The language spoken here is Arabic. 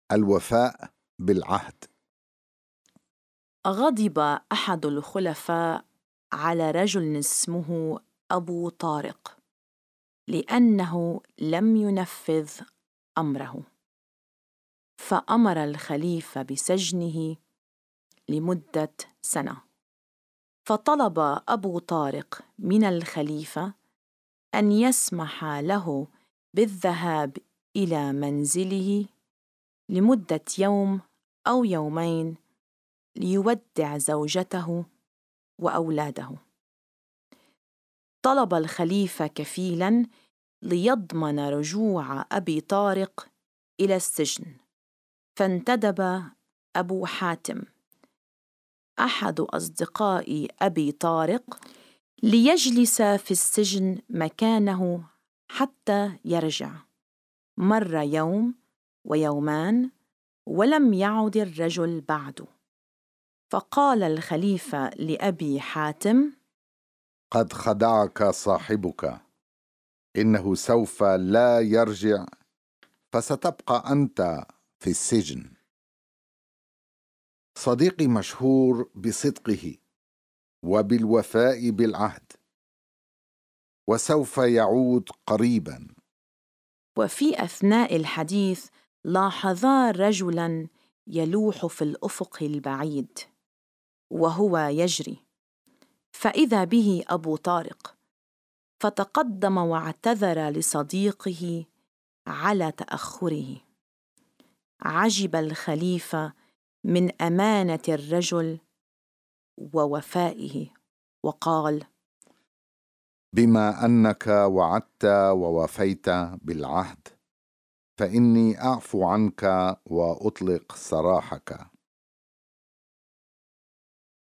الوفاء بالعهد. غضب أحد الخلفاء على رجل اسمه أبو طارق لأنه لم ينفذ أمره، فأمر الخليفة بسجنه لمدة سنة. فطلب أبو طارق من الخليفة أن يسمح له بالذهاب إلى منزله لمدة يوم أو يومين ليودع زوجته وأولاده. طلب الخليفة كفيلاً ليضمن رجوع أبي طارق إلى السجن، فانتدب أبو حاتم أحد أصدقاء أبي طارق ليجلس في السجن مكانه حتى يرجع. مر يوم ويومان ولم يعد الرجل بعد، فقال الخليفة لأبي حاتم: قد خدعك صاحبك، إنه سوف لا يرجع، فستبقى أنت في السجن. صديقي مشهور بصدقه وبالوفاء بالعهد، وسوف يعود قريبا. وفي أثناء الحديث لاحظا رجلاً يلوح في الأفق البعيد وهو يجري، فإذا به أبو طارق، فتقدم واعتذر لصديقه على تأخره. عجب الخليفة من أمانة الرجل ووفائه، وقال: بما أنك وعدت ووفيت بالعهد، فإني أعفو عنك وأطلق سراحك.